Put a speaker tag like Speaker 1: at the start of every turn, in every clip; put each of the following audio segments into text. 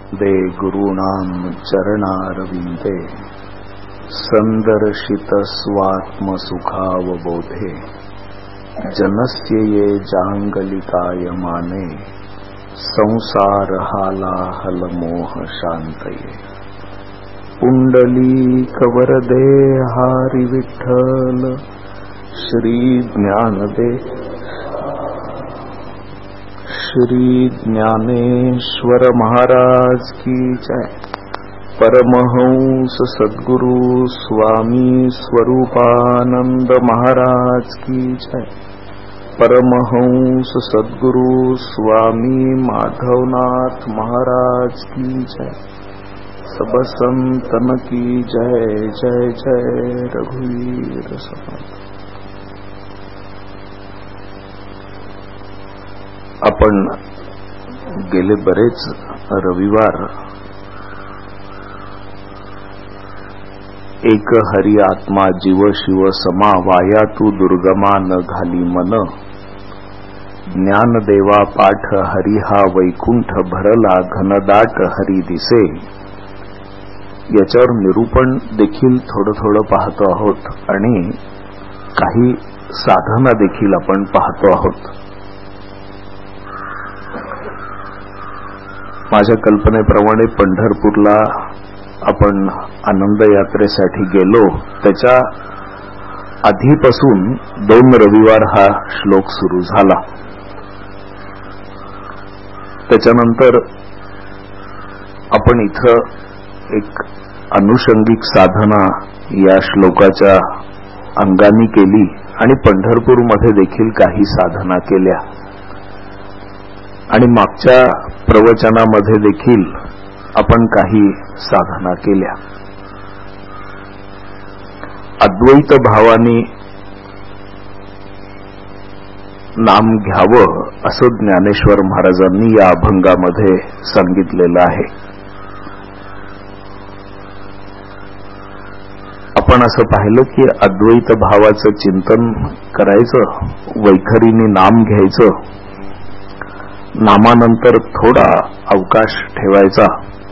Speaker 1: दे गुरूणां चरणारविंदे संदर्शित स्वात्मसुखावबोधे जनस्य ये जांगलिकायमाने संसारहालाहलमोह शांतये पुंडलीकवरदे हरि विठ्ठल श्री ज्ञानेश्वर महाराज की जय। परमहंस सद्गुरु स्वामी स्वरूपानंद महाराज की जय। परमहंस सद्गुरु स्वामी माधवनाथ महाराज की जय। सब संतन की जय जय जय रघुवीर समर्थ। आपण गेले बरेच रविवार एक हरि आत्मा जीव शिव समा वाया तू दुर्गमा न घाली मन ज्ञानदेवा पाठ हरि हा वैकुंठ भरला घनदाट हरि दिसे याच्यावर निरूपण देखील थोडं पाहतो आहोत आणि काही साधना देखील आपण पाहतो आहोत। माझ्या कल्पनेप्रमाणे पंढरपूरला आपण आनंद यात्रेसाठी गेलो त्याच्या आधीपासून 2 रविवार हा श्लोक सुरू झाला। त्याच्यानंतर आपण इथं एक अनुषंगिक साधना या श्लोकाच्या अंगाने केली आणि पंढरपूरमध्ये देखील काही साधना केल्या आणि मागच्या प्रवचनामध्ये देखील आपण काही साधना केल्या। अद्वैत भावाने नाम घ्यावं असं ज्ञानेश्वर महाराजांनी या अभंगामध्ये सांगितलेलं आहे। आपण असं पाहिलं की अद्वैत भावाचं चिंतन करायचं, वैखरीने नाम घ्यायचं, नामानंतर थोडा अवकाश ठेवायचा,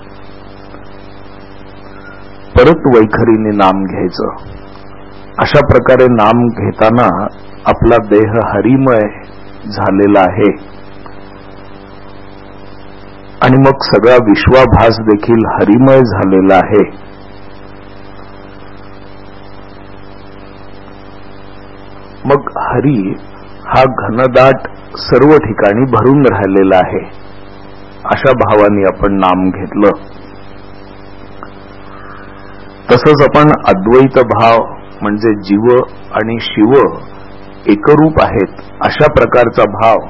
Speaker 1: परत वैखरीने नाम घ्यायचं। अशा प्रकारे नाम घेताना आपला देह हरिमय झालेला आहे आणि मग सगळा विश्वाभास देखील हरिमय झालेला आहे। मग हरी हा घनदाट सर्व ठिकाणी भरून राहिलेला आहे अशा भावाने आपण नाम घेतलं। तसंच आपण अद्वैत भाव म्हणजे जीव आणि शिव एकरूप आहेत अशा प्रकारचा भाव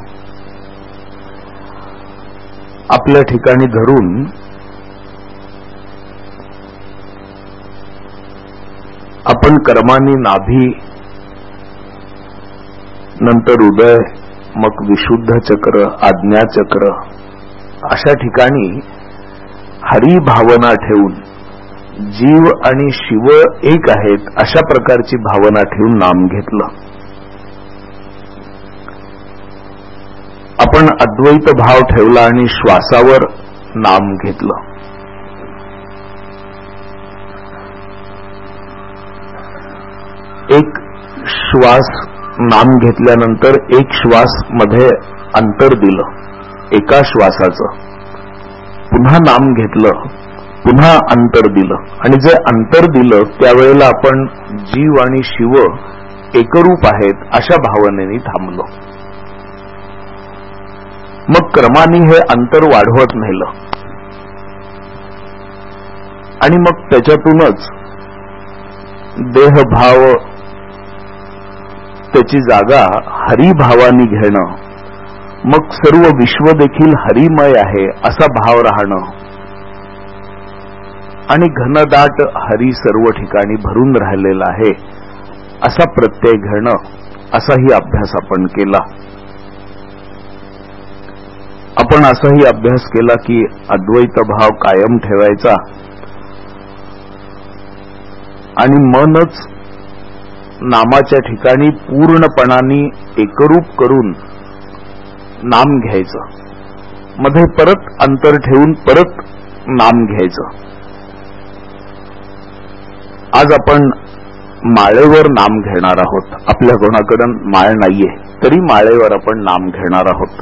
Speaker 1: आपल्या ठिकाणी धरून आपण कर्मानी नाभी नंतर हृदय मग विशुद्ध चक्र आज्ञा चक्र अशा ठिकाणी हरी भावना ठेवून जीव आणि शिव एक आहेत अशा प्रकारची भावना ठेवून नाम घेतलं। आपण अद्वैत भाव ठेवला आणि श्वासावर नाम घेतलं। एक श्वास नाम घेतल्यानंतर एक श्वास मध्ये अंतर दिलं, एका श्वासाचं पुन्हा नाम घेतलं, पुन्हा अंतर दिलं आणि जे अंतर दिलं त्यावेळेला आपण जीव आणि शिव एकरूप आहेत अशा भावनेने थांबलो। मग क्रमाने हे अंतर वाढवत नेलं आणि मग त्याच्यातूनच देहभाव त्याची जागा हरिभावानी घेणं, मग सर्व विश्व देखील हरिमय आहे असा भाव राहणं आणि घनदाट हरी सर्व ठिकाणी भरून राहिलेला आहे असा प्रत्यय घेणं, असाही अभ्यास आपण केला। आपण असाही अभ्यास केला की अद्वैत भाव कायम ठेवायचा आणि मनच नामाच्या ठिकाणी पूर्णपणाने एकरूप करून नाम घ्यायचं, मध्ये परत अंतर ठेवून परत नाम घ्यायचं. आज आपण माळेवर नाम घेणार आहोत. आपल्या कोणाकडे माळ नाहीये तरी माळेवर आपण नाम घेणार आहोत.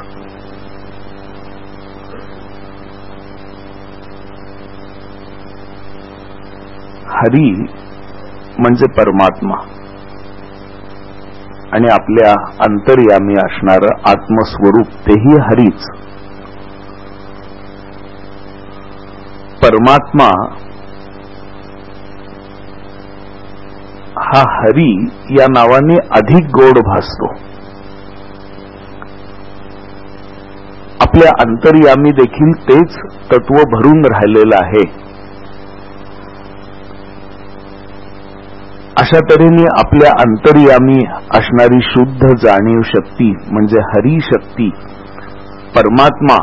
Speaker 1: हरी म्हणजे परमात्मा आणि आपल्या अंतर्यामी असणारं आत्मस्वरूप तेही हरीच. परमात्मा हा हरी या नावाने अधिक गोड भासतो. आपल्या अंतर्यामी देखील तेच तत्व भरून राहिलेलं आहे. अशा तऱ्हेने आपल्या अंतर्यामी असणारी शुद्ध जाणीव शक्ती म्हणजे हरी शक्ती, परमात्मा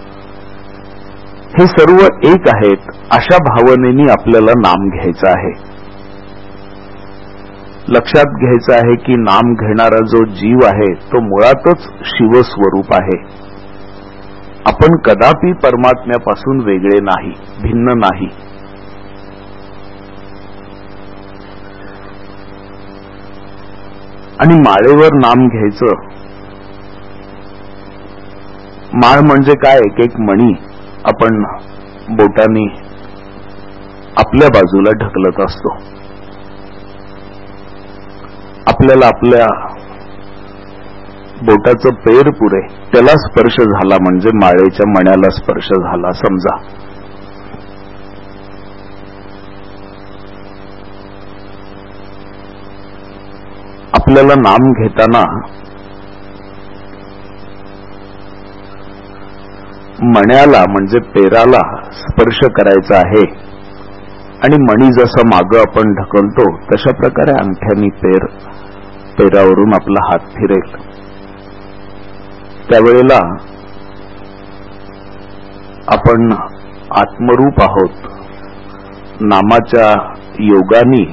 Speaker 1: हे सर्व एक आहेत. अशा भावनेने आपल्याला नाम घ्यायचं आहे. लक्षात घ्यायचं आहे की नाम घेणारा जो जीव आहे तो मुळातच शिवस्वरूप आहे. आपण कदापि परमात्म्यापासून वेगळे नाही, भिन्न नाही. आणि माळेवर नाम घ्यायचं. माळ म्हणजे काय? एक एक मणी आपण बोटाने आपल्या बाजूला ढकलत असतो. आपल्याला आपल्या बोटाचं पेर पुरे त्याला स्पर्श झाला म्हणजे माळेच्या मण्याला स्पर्श झाला समजा. आपल्याला नाम घेताना मण्याला म्हणजे पेराला स्पर्श करायचा आहे आणि मणी जसा मागं आपण ढकलतो तशा प्रकारे अंगठ्यानी पेरावरून आपला हात फिरेल. त्यावेळेला आपण आत्मरूप आहोत. नामाच्या योगाने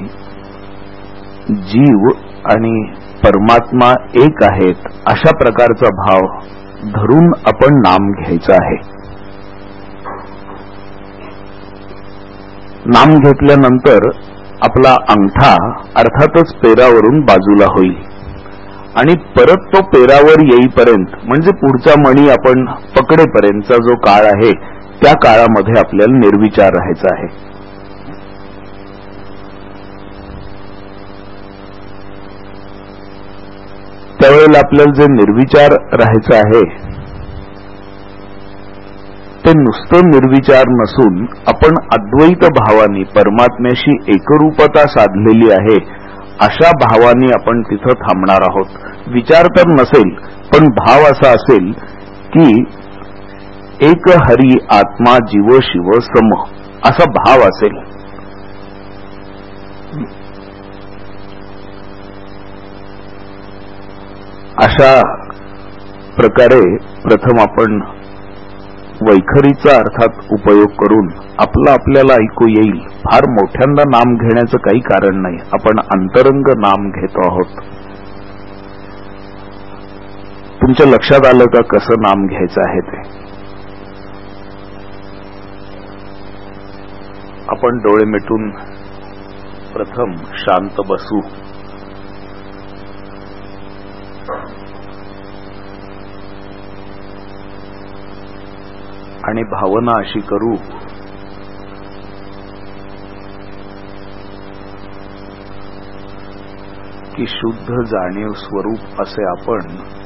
Speaker 1: जीव आणि परमात्मा एक आहेत अशा प्रकारचा भाव धरून आपण नाम घ्यायचं आहे. नाम घेतल्यानंतर आपला अंगठा अर्थातच पेरावरून बाजूला होईल आणि परत तो पेरावर येईपर्यंत म्हणजे पुढचा मणी आपण पकडेपर्यंतचा जो काळ आहे त्या काळामध्ये आपल्याला निर्विचार राहायचं आहे. त्यावेळेला आपल्याला जे निर्विचार राहायचं आहे ते नुसतं निर्विचार नसून आपण अद्वैत भावानी परमात्म्याशी एकरूपता साधलेली आहे अशा भावानी आपण तिथं थांबणार आहोत. विचार तर नसेल पण भाव असा असेल की एक हरी आत्मा जीव शिव सम असा भाव असेल. अशा प्रकारे प्रथम आपण वैखरीचा अर्थात उपयोग करून आपल्याला ऐकू येईल. फार मोठ्यांदा नाम घेण्याचं काही कारण नाही. आपण अंतरंग नाम घेतो आहोत. तुमच्या लक्षात आलं का कसं नाम घ्यायचं आहे ते? आपण डोळे मिटून प्रथम शांत बसू. आणि भावना अशी करू की शुद्ध जाणीव स्वरूप असे आपण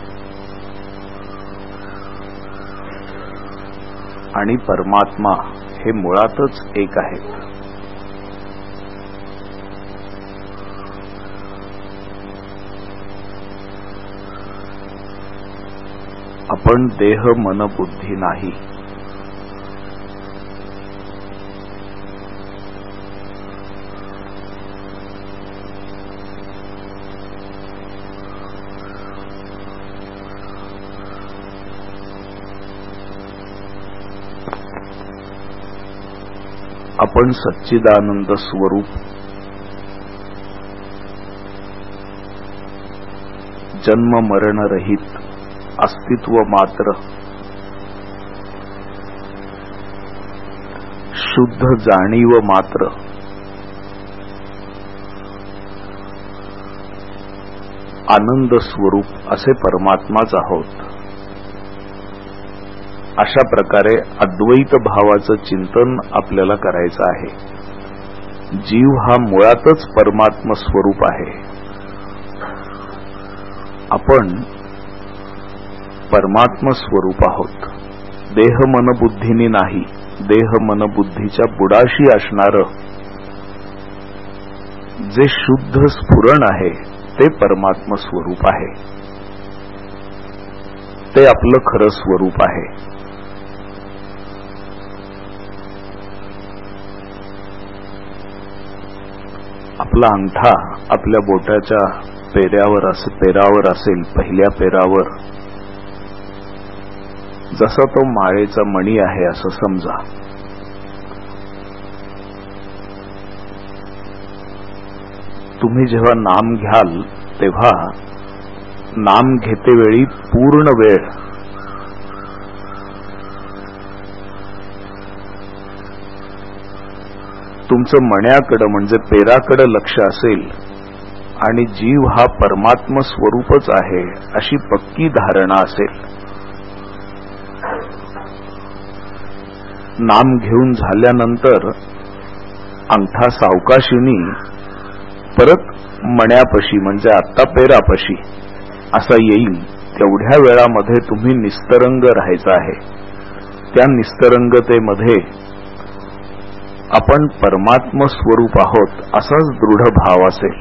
Speaker 1: आणि परमात्मा हे मुळातच एक आहेत. आपण देह मन बुद्धी नाही. आपण सच्चिदानंद स्वरूप, जन्म मरण रहित अस्तित्व मात्र, शुद्ध जाणीव मात्र आनंद स्वरूप असे परमात्माच आहोत. अशा प्रकारे अद्वैत भावाचं चिंतन आपल्याला करायचं आहे. जीव हा मुळातच परमात्म स्वरूप आहे. आपण परमात्म स्वरूप आहोत. देह मन बुद्धीनी नाही, देह मन बुद्धीच्या बुडाशी असणारं जे शुद्ध स्फुरण आहे ते परमात्म स्वरूप आहे. ते आपलं खरं स्वरूप आहे. आपला अंगठा आपल्या बोटाच्या पेरावर असेल, पहिल्या पेरावर जसा तो माळेचा मणी आहे असं समजा. तुम्ही जेव्हा नाम घ्याल तेव्हा नाम घेतेवेळी पूर्ण वेळ तुमचं मण्याकडं म्हणजे पेराकडं लक्ष असेल आणि जीव हा परमात्म स्वरूपच आहे अशी पक्की धारणा असेल. नाम घेऊन झाल्यानंतर अंगठा सावकाशीनी परत मण्यापाशी म्हणजे आत्ता पेरापाशी असा येईल. तेवढ्या वेळामध्ये तुम्ही निस्तरंग राहायचं आहे. त्या निस्तरंगतेमध्ये आपण परमात्म स्वरूप आहोत असाच दृढ भाव असेल.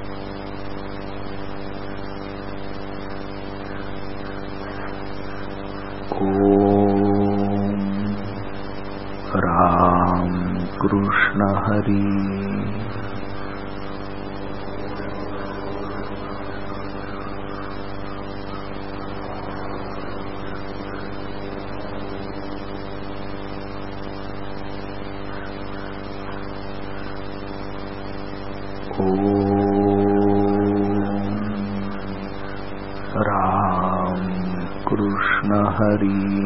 Speaker 1: ओम राम कृष्ण हरी. राम कृष्ण हरी.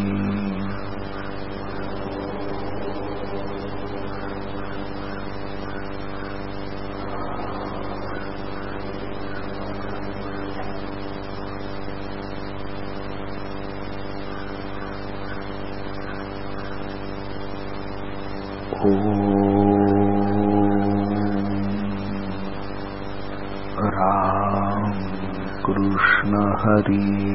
Speaker 1: राम कृष्ण हरी.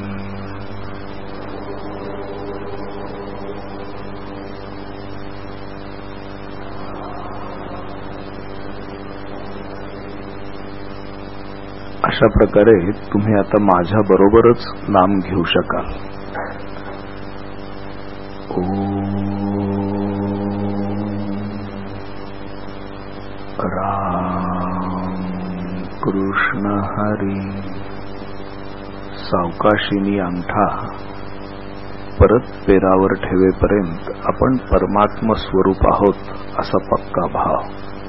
Speaker 1: अशा प्रकारे तुम्ही आता माझ्या बरोबरच नाम घेऊ शकाल. राम कृष्ण हरी. सावकाशीनी अंगठा परत पेरावर ठेवेपर्यंत आपण परमात्म स्वरूप आहोत असा पक्का भाव.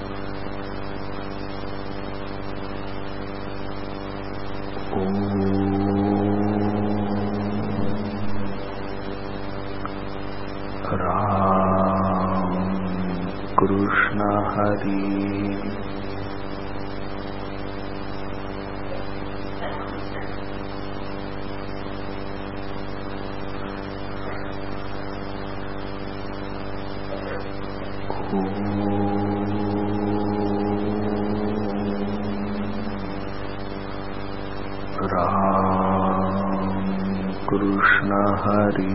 Speaker 1: राम कृष्ण हरी. राम कृष्ण हरी.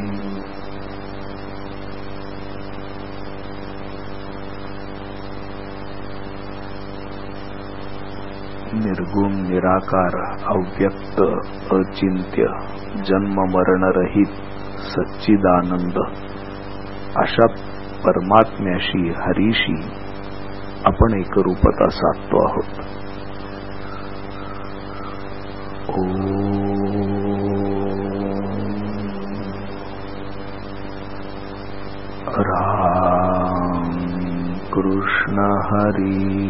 Speaker 1: निर्गुण निराकार अव्यक्त अचिंत्य जन्म मरण रहित सच्चिदानंद अशा परमात्म्याशी हरीशी आपण एकरूपता साधतो आहोत. राम कृष्ण हरी.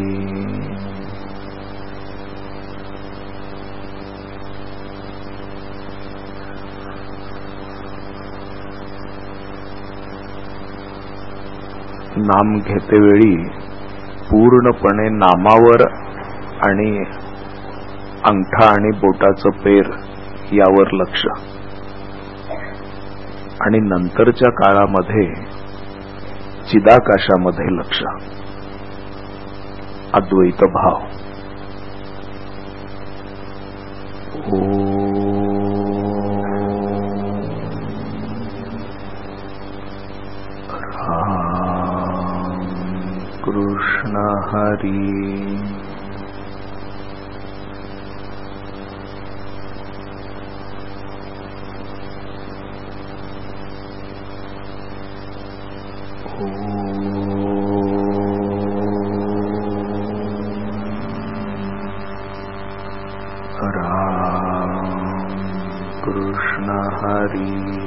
Speaker 1: नाम घेतेवेळी पूर्णपणे नामावर आणि अंगठा आणि बोटाचं पेर यावर लक्ष, आणि नंतरच्या काळामध्ये चिदाकाशामध्ये लक्ष. अद्वैत भाव. राम कृष्ण हरी. कृष्ण हरी.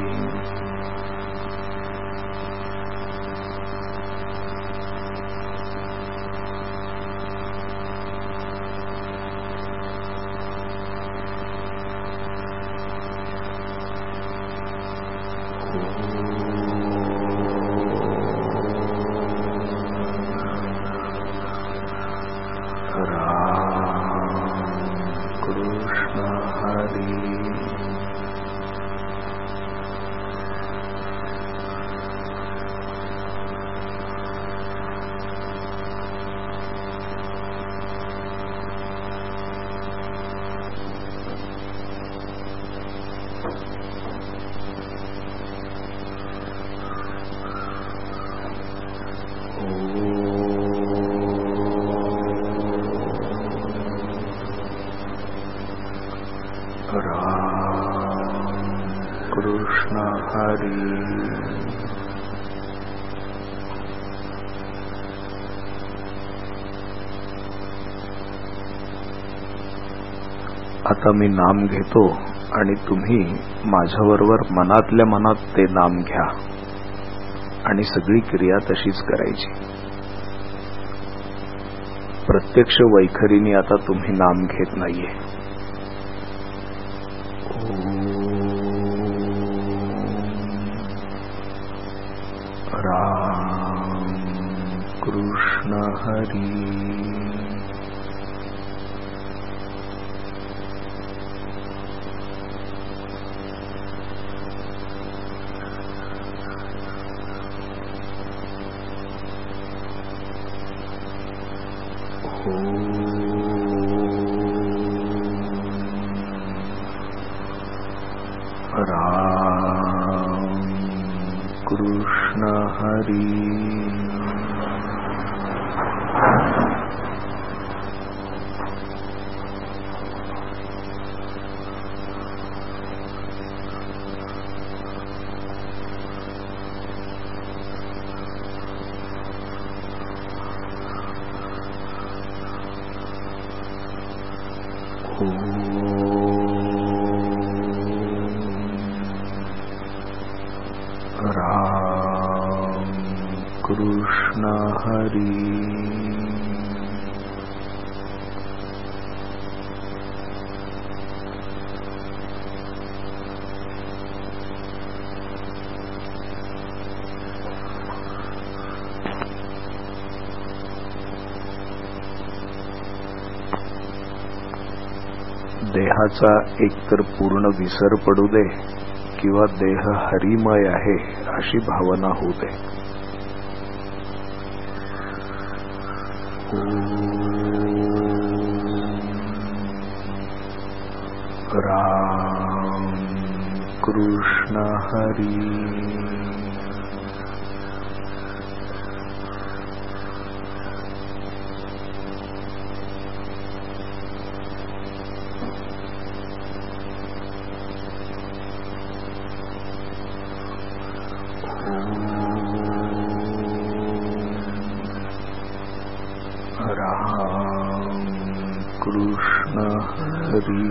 Speaker 1: कृष्ण हरी. आता मी नाम घेतो आणि तुम्ही माझ्याबरोबर मनातल्या मनात ते नाम घ्या आणि सगळी क्रिया तशीच करायची. प्रत्यक्ष वैखरीने आता तुम्ही नाम घेत नाहीये. राम कृष्ण हरी. राम कृष्ण हरी. राम कृष्ण हरी. देहाचा एकतर पूर्ण विसर पडू दे किंवा देह हरिमय आहे अशी भावना होऊ दे. राम कृष्ण हरी. राम कृष्ण हरी.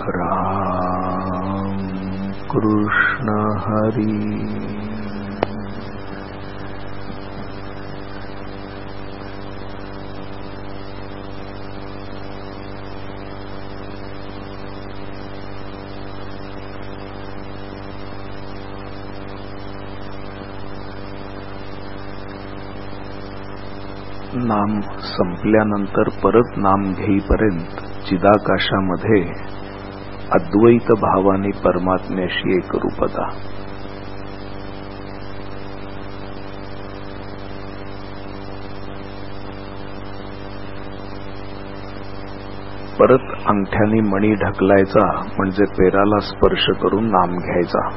Speaker 1: राम कृष्ण हरी. नाम संपल्यानंतर परत नाम घेईपर्यंत चिदाकाशामध्ये अद्वैत भावाने परमात्म्याशी एकरूपता. परत अंगठ्याने मणी ढकलायचा म्हणजे पेराला स्पर्श करून नाम घ्यायचा.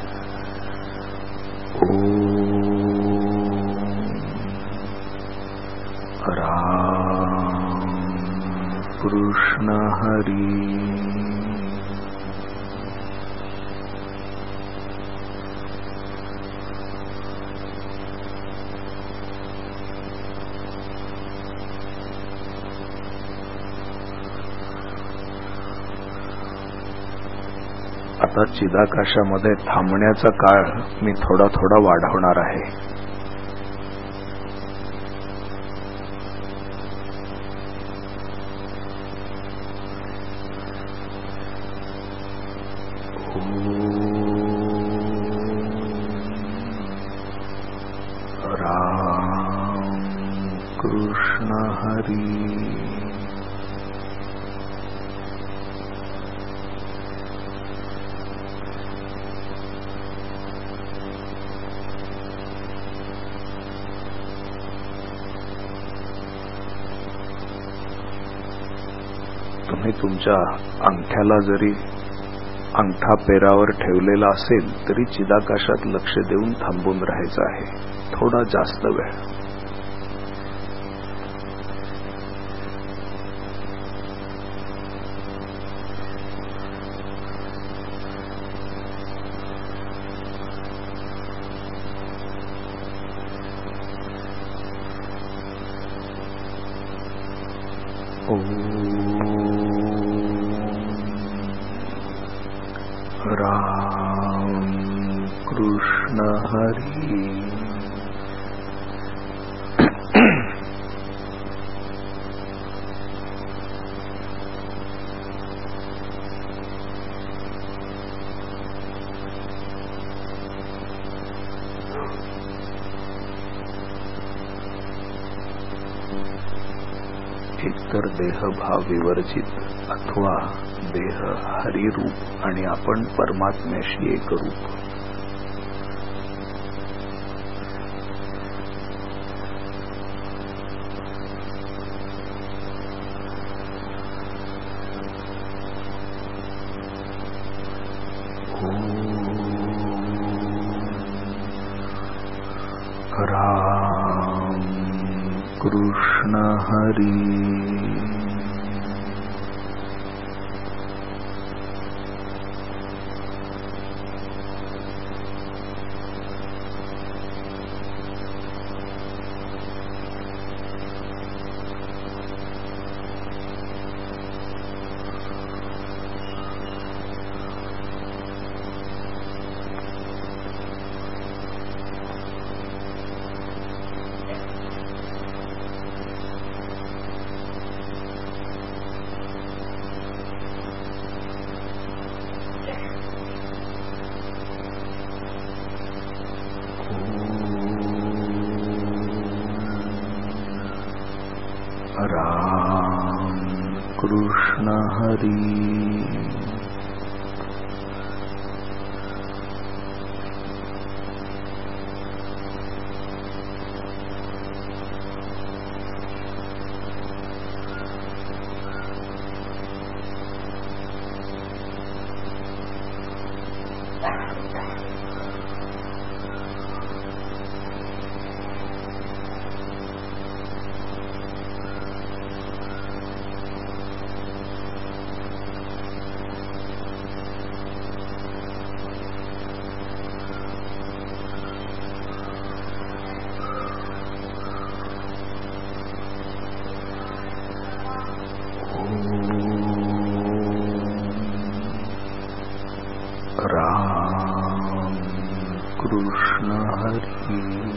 Speaker 1: राम कृष्ण हरी. आता चिदाकाशामध्ये थांबण्याचा काळ मी थोडा थोडा वाढवणार आहे. राम कृष्ण हरी. तुम्ही तुमच्या अंगठ्याला जरी अंगठा पेरावर ठेवलेला असेल तरी चिदाकाशात लक्ष देऊन थांबून राहायचं आहे थोडा जास्त वेळ. राम कृष्ण हरी. एकतर देहभाव विवर्जित अथवा देह हरिरूप आणि आपण परमात्म्याशी एकरूप. राम कृष्ण हरी. राम कृष्ण हरी. कृष्ण हरी.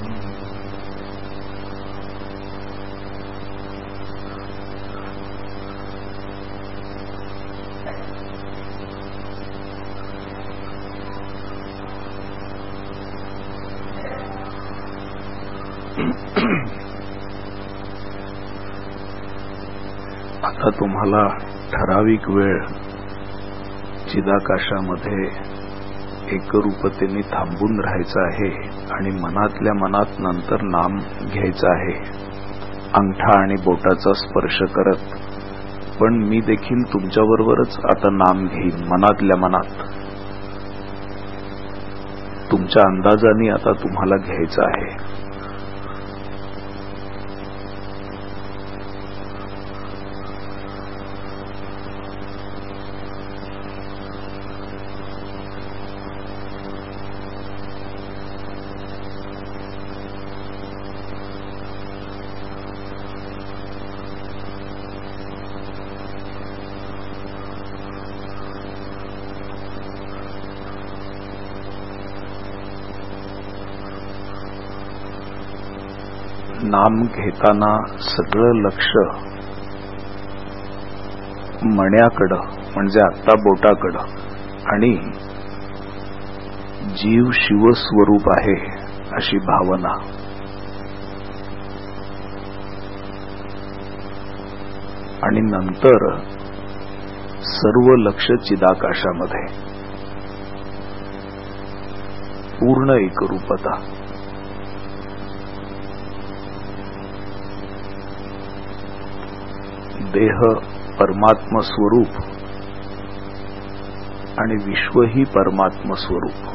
Speaker 1: आता तुम्हाला ठराविक वेळ चिदाकाशामध्ये एकरूपतेने थांबून राहायचं आहे आणि मनातल्या मनात नंतर नाम घ्यायचं आहे, अंगठा आणि बोटाचा स्पर्श करत. पण मी देखील तुमच्याबरोबरच आता नाम घेईन मनातल्या मनात. तुमच्या अंदाजाने आता तुम्हाला घ्यायचं आहे. नाम घेताना सगळं लक्ष मण्याकडं म्हणजे आत्ता बोटाकडं आणि जीव शिवस्वरूप आहे अशी भावना. आणि नंतर सर्व लक्ष चिदाकाशामध्ये. पूर्ण एकरूपता. देह परमात्म स्वरूप आणि विश्वही परमात्म स्वरूप,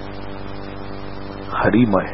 Speaker 1: हरिमय.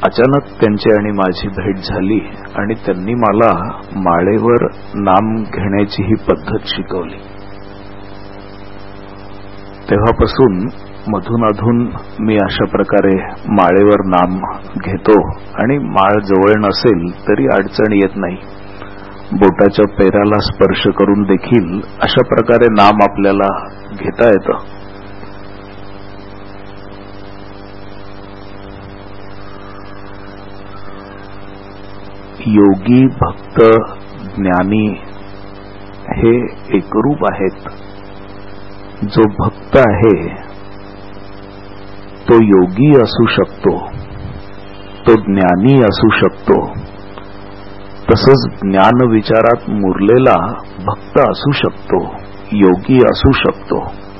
Speaker 1: अचानक त्यांची आणि माझी भेट झाली आणि त्यांनी मला माळेवर नाम घेण्याची ही पद्धत शिकवली. तेव्हापासून मधून अधून मी अशा प्रकारे माळेवर नाम घेतो आणि माळ जवळ नसेल तरी अडचण येत नाही. बोटाच्या पेराला स्पर्श करून देखील अशा प्रकारे नाम आपल्याला घेता येतं. योगी, भक्त, ज्ञानी हे एकरूप आहेत. जो भक्त आहे तो योगी असू शकतो, तो ज्ञानी असू शकतो. तसंच ज्ञान विचारात मुरलेला भक्त असू शकतो, योगी असू शकतो.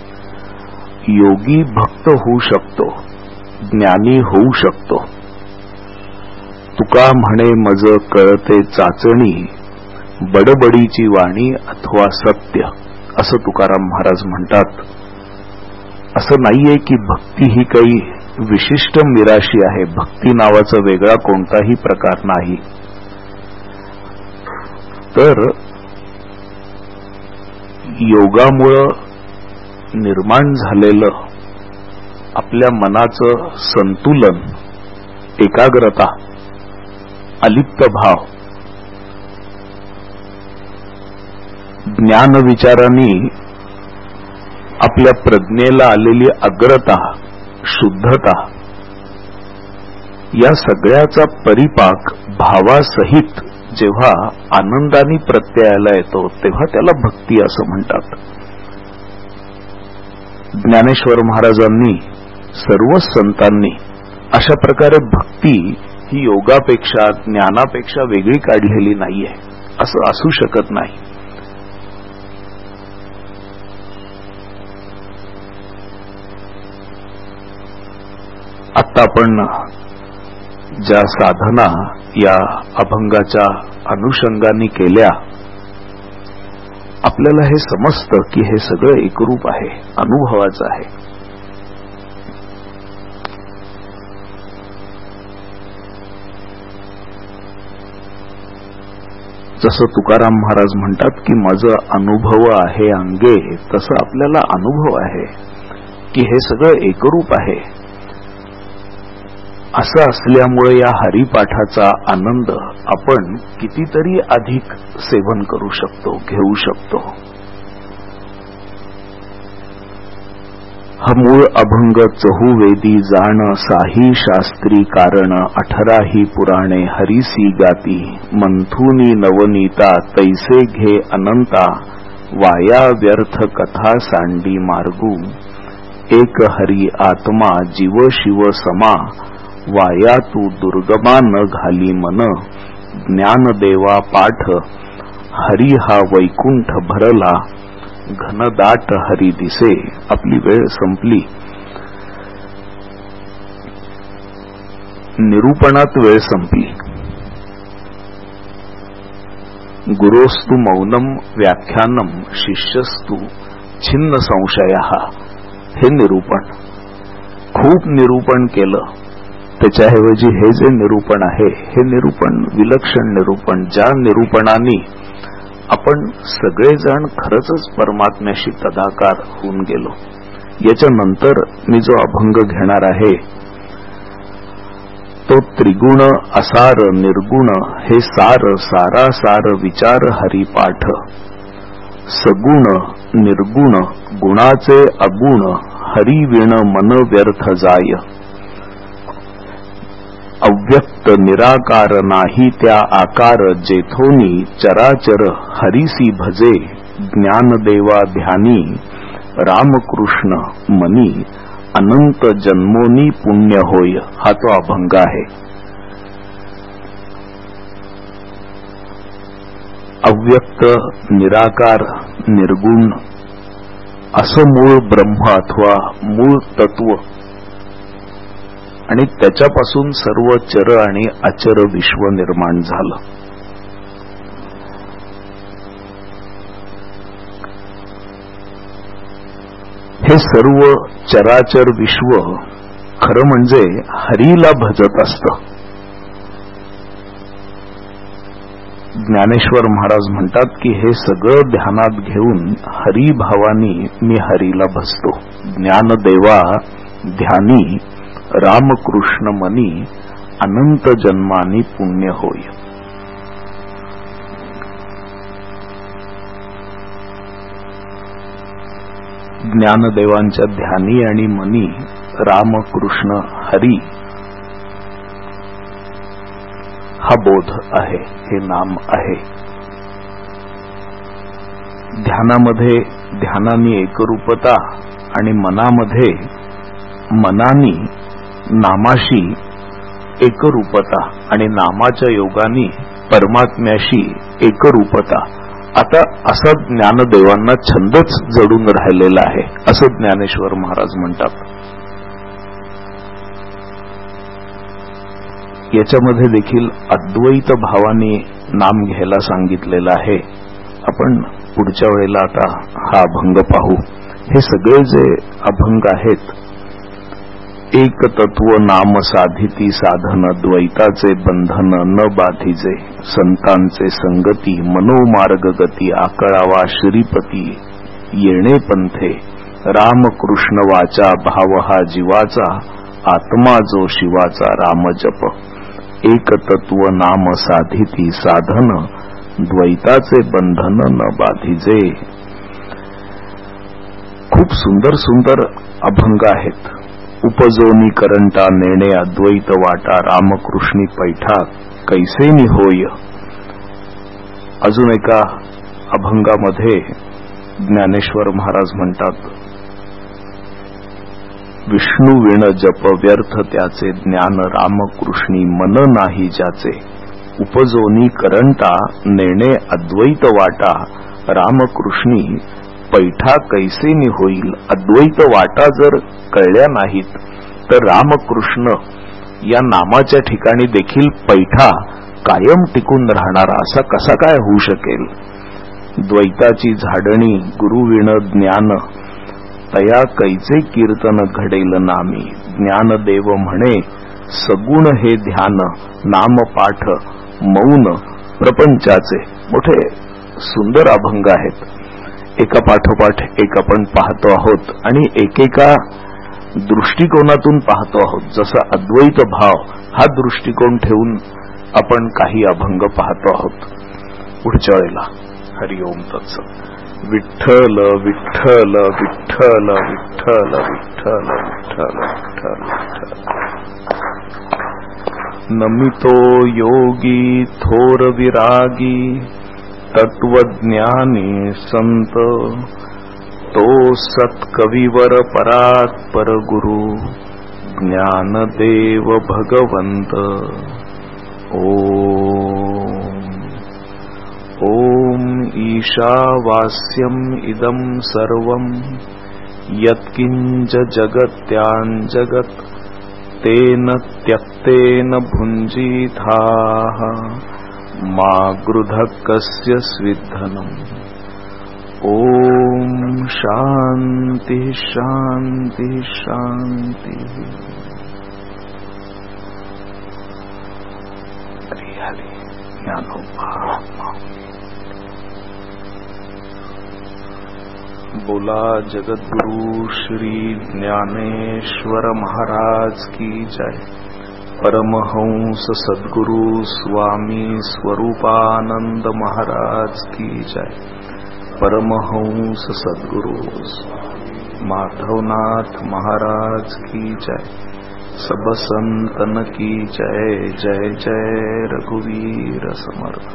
Speaker 1: योगी भक्त होऊ शकतो, ज्ञानी होऊ शकतो. तुका म्हणे मज कळते चाचणी, बडबडीची वाणी अथवा सत्य, असं तुकाराम महाराज म्हणतात. असं नाहीये की भक्ती ही काही विशिष्ट मिराशी आहे. भक्ती नावाचा वेगळा कोणताही प्रकार नाही. तर योगामुळं निर्माण झालेलं आपल्या मनाचं संतुलन, एकाग्रता, अलिप्त भाव, ज्ञान विचारांनी आपल्या प्रज्ञेला आलेली अग्रता, शुद्धता, या सगळ्याचा परिपाक भावासहित जेव्हा आनंदाने प्रत्ययाला येतो तेव्हा त्याला भक्ती असं म्हणतात. ज्ञानेश्वर महाराजांनी, सर्व संतांनी अशा प्रकारे भक्ती ही योगापेक्षा, ज्ञानापेक्षा वेगळी काढलेली नाहीये. असं असू शकत नाही. आता आपण ज्या साधना या अभंगाच्या अनुषंगाने केल्या, आपल्याला हे समजतं की हे सगळं एकरूप आहे, अनुभवाचं आहे. जसं तुकाराम महाराज म्हणतात की माझं अनुभव आहे अंगे, तसं आपल्याला अनुभव आहे की हे सगळं एकरूप आहे. असं असल्यामुळे या हरिपाठाचा आनंद आपण कितीतरी अधिक सेवन करू शकतो, घेऊ शकतो. हा मूळ अभंग चहुवेदी जाण, साही शास्त्री कारण, 18ही पुराणे हरिसी गाती, मंथुनी नवनीता तैसे घे अनंता, वाया व्यर्थ कथा सांडी मार्गू, एक हरी आत्मा जीव शिव समा, वाया तू दुर्गमा न घाली मन, ज्ञानदेवा पाठ हरी हा वैकुंठ भरला, घनदाट हरी दिसे. आपली वेळ संपली. निरूपणात वेळ संपली. गुरोस्तु मौनम व्याख्यानम शिष्यस्तु छिन्न संशयः. हे निरूपण, खूप निरूपण केलं. त्याच्याऐवजी हे जे निरूपण आहे, हे निरूपण विलक्षण निरूपण, ज्या निरूपणाने आपण सगळेजण खरंच परमात्म्याशी तदाकार होऊन गेलो. याच्यानंतर मी जो अभंग घेणार आहे तो त्रिगुण असार निर्गुण हे सार सारासार विचार हरिपाठ, सगुण निर्गुण गुणाचे अगुण हरिविण मन व्यर्थ जाय, अव्यक्त निराकार नाही त्या आकार, जेथोनी चराचर हरिसी भजे, ज्ञानदेवा ध्यानी रामकृष्ण मनी, अनंत जन्मोनी पुण्य होय. हा तो अभंग आहे. अव्यक्त, निराकार, निर्गुण असं मूळ ब्रह्म अथवा मूळ तत्व आणि त्याच्यापासून सर्व चर आणि अचर विश्व निर्माण झालं. हे सर्व चराचर विश्व खरं म्हणजे हरीला भजत असतं. ज्ञानेश्वर महाराज म्हणतात की हे सगळं ध्यानात घेऊन हरिभावानी मी हरीला भजतो. ज्ञानदेवा ध्यानी रामकृष्ण मनी अनंत जन्मानी पुण्य होय. ज्ञानदेवांच्या ध्यानी आणि मनी रामकृष्ण हरी हा बोध आहे, हे नाम आहे. ध्यानामध्ये ध्यानानी एकरूपता आणि मनामध्ये मनानी नामाशी एकरूपता आणि नामाच्या योगानी परमात्म्याशी एकरूपता. आता असा ज्ञानदेवांना छंदच जडून राहिलेला आहे असं ज्ञानेश्वर महाराज म्हणतात. याच्यामध्ये देखील अद्वैत भावाने नाम घ्यायला सांगितलेलं आहे. आपण पुढच्या वेळेला आता हा अभंग पाहू. हे सगळे जे अभंग आहेत, एक तत्व नाम साधिती साधन द्वैताचे बंधन न बाधिजे, संतांचे संगती मनोमार्ग गती आकळावा श्रीपती येणे पंथे, रामकृष्ण वाचा भाव हा जीवाचा आत्मा जो शिवाचा रामजप, एक तत्व नाम साधिती साधन द्वैताचे बंधन न बाधिजे. खूप सुंदर सुंदर अभंग आहेत. उपजोनी करंटा नेणे अद्वैत वाटा रामकृष्णी पैठा कैसेनी होय. अजून एका अभंगामध्ये ज्ञानेश्वर महाराज म्हणतात, विष्णू विण जप व्यर्थ त्याचे ज्ञान रामकृष्णी मन नाही ज्याचे, उपजोनी करंटा नेणे अद्वैत वाटा रामकृष्णी पैठा कैसेनी होईल. अद्वैत वाटा जर कळल्या नाहीत तर रामकृष्ण या नामाच्या ठिकाणी देखील पैठा कायम टिकून राहणारा असा कसा काय होऊ शकेल. द्वैताची झाडणी गुरुविण ज्ञान तया कैचे कीर्तन घडेल नामी, ज्ञानदेव म्हणे सगुण हे ध्यान नामपाठ मौन प्रपंचाचे. मोठे सुंदर अभंग आहेत. एका पाठोपाठ एक आपण पाहतो आहोत आणि एकेका दृष्टिकोनातून पाहतो आहोत. जसा अद्वैत भाव हा दृष्टिकोन ठेवून आपण काही अभंग पाहतो आहोत. पुढच्या वेळेला हरिओम तत्सत. विठ्ठल विठ्ठल विठ्ठल विठ्ठल विठ्ठल विठ्ठल विठ्ठल. नमितो योगी थोर विरागी तत्वज्ञानी संत, तो सत्कविवर परात्पर गुरु ज्ञानदेव भगवंत. ओम ओम ईशावास्यम इदं सर्वं यत्किंच जगत्याञ्जगत् तेन त्यक्तेन भुञ्जीथाः मा गृधः कस्य स्विद्धनम्. ओम शांति शांति शांति. हरि हरि ज्ञानोपमा. बोला जगद्गुरु श्री ज्ञानेश्वर महाराज की जय. परमहंस सद्गुरु स्वामी स्वरूपानंद महाराज की जय. परमहंस सद्गुरु माधवनाथ महाराज की जय. सब संतन की जय. जय जय रघुवीर समर्थ.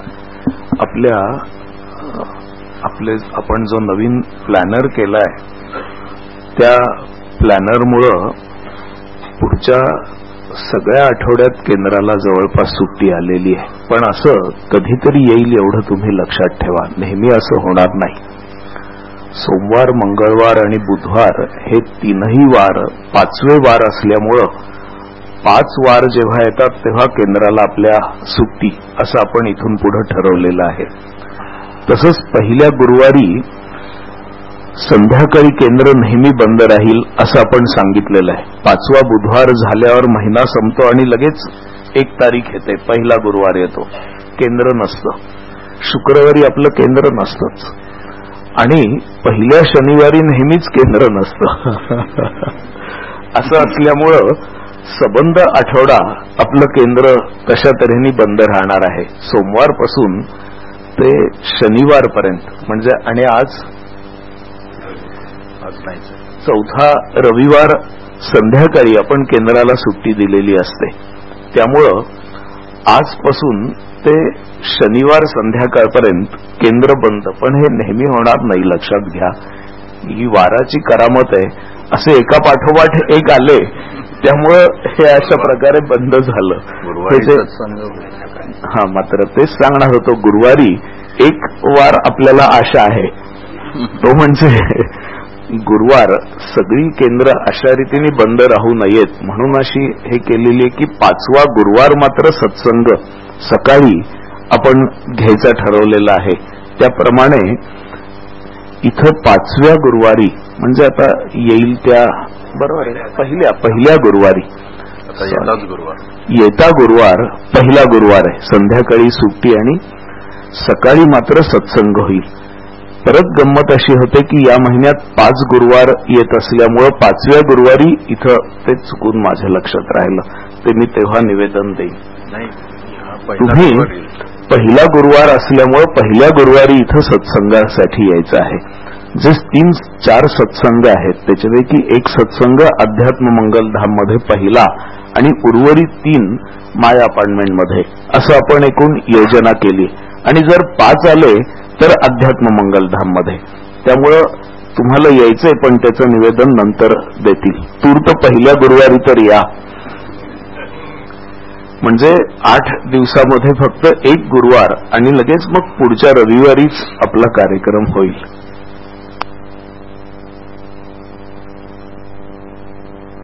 Speaker 1: आपण जो नवीन प्लॅनर केलाय त्या प्लॅनरमुळं पुढच्या सगळ्या आठवड्यात केंद्राला जवळपास सुट्टी आलेली आहे. पण असं कधीतरी येईल एवढं तुम्ही लक्षात ठेवा. नेहमी असं होणार नाही. सोमवार मंगळवार आणि बुधवार हे तीनही वार 5वे वार असल्यामुळं 5 वार जेव्हा येतात तेव्हा केंद्राला आपल्या सुट्टी असं आपण इथून पुढे ठरवलेलं आहे. तसंच पहिल्या गुरुवारी संध्याकाळी केंद्र नेहमी बंद राहील असं आपण सांगितलेलं आहे. 5वा बुधवार झाल्यावर महिना संपतो आणि लगेच 1 तारीख येते, पहिला गुरुवार येतो. केंद्र नसतं, शुक्रवारी आपलं केंद्र नसतंच, आणि पहिल्या शनिवारी नेहमीच केंद्र नसतं. असं असल्यामुळं सबंध आठवडा आपलं केंद्र कशा तऱ्हेने बंद राहणार आहे. सोमवारपासून ते शनिवारपर्यंत म्हणजे, आणि आज नाही, चौथा रविवार संध्याकाळी आपण केंद्राला सुट्टी दिलेली असते. त्यामुळं आजपासून ते शनिवार संध्याकाळपर्यंत केंद्र बंद. पण हे नेहमी होणार नाही, लक्षात घ्या. ही वाराची करामत आहे. असे एका पाठोपाठ एक आले, त्यामुळं हे अशा प्रकारे बंद झालं. हा, मात्र तेच सांगणार होतो, गुरुवारी एक वार आपल्याला आशा आहे, तो म्हणजे गुरुवार सगळी केंद्र अशा रीतीने बंद राहू नयेत म्हणून अशी हे केलेली आहे की 5वा गुरुवार मात्र सत्संग सकाळी आपण घ्यायचा ठरवलेला आहे. त्याप्रमाणे इथं 5व्या गुरुवारी म्हणजे आता येईल त्या बरोबर आहे, पहिल्या गुरुवारी, येता गुरुवार पहिला गुरुवार आहे. संध्याकाळी सुट्टी आणि सकाळी मात्र सत्संग होईल. परत गंमत अशी होते की या महिन्यात 5 गुरुवार येत असल्यामुळं 5व्या गुरुवारी इथं ते चुकून माझ्या लक्षात राहिलं, ते मी तेव्हा निवेदन देईन. तुम्ही पहिला गुरुवार असल्यामुळं पहिल्या गुरुवारी इथं सत्संगासाठी यायचं आहे. जे 3-4 सत्संग आहेत त्याच्यापैकी एक सत्संग अध्यात्म मंगल धाम मध्ये पहिला आणि उर्वरित 3 माय अपार्टमेंट मध्ये, असं आपण एकूण योजना केली. आणि जर 5 आले तर अध्यात्म मंगल धाम मध्ये. त्यामुळं तुम्हाला यायचंय, पण त्याचं निवेदन नंतर देतील. तूर्त पहिल्या गुरुवारी तर या, म्हणजे 8 दिवसामध्ये फक्त एक गुरुवार आणि लगेच मग पुढच्या रविवारीच आपला कार्यक्रम होईल.